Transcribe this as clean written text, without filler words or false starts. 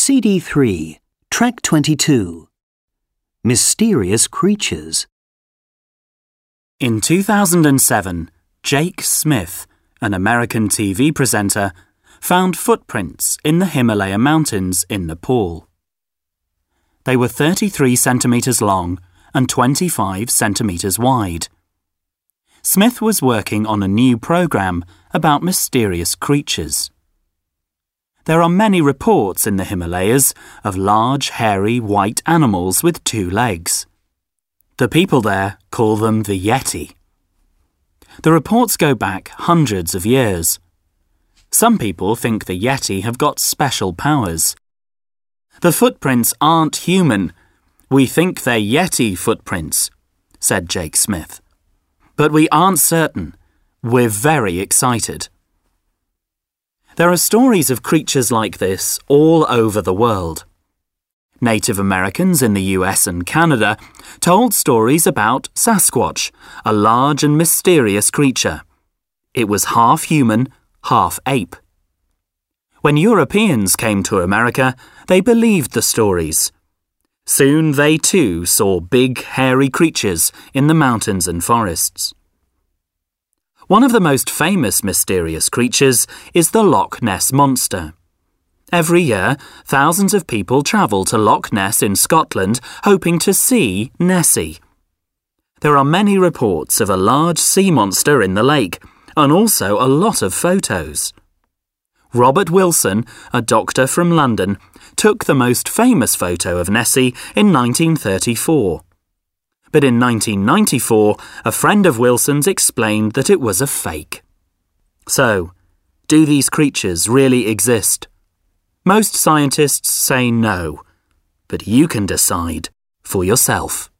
CD3, Track 22. Mysterious Creatures. In 2007, Jake Smith, an American TV presenter, found footprints in the Himalaya Mountains in Nepal. They were 33 centimeters long and 25 centimeters wide. Smith was working on a new program about mysterious creatures. There are many reports in the Himalayas of large, hairy, white animals with 2 legs. The people there call them the Yeti. The reports go back hundreds of years. Some people think the Yeti have got special powers. The footprints aren't human. We think they're Yeti footprints, said Jake Smith. But we aren't certain. We're very excited. There are stories of creatures like this all over the world. Native Americans in the US and Canada told stories about Sasquatch, a large and mysterious creature. It was half human, half ape. When Europeans came to America, they believed the stories. Soon they too saw big, hairy creatures in the mountains and forests. One of the most famous mysterious creatures is the Loch Ness Monster. Every year, thousands of people travel to Loch Ness in Scotland hoping to see Nessie. There are many reports of a large sea monster in the lake, and also a lot of photos. Robert Wilson, a doctor from London, took the most famous photo of Nessie in 1934. But in 1994, a friend of Wilson's explained that it was a fake. So, do these creatures really exist? Most scientists say no, but you can decide for yourself.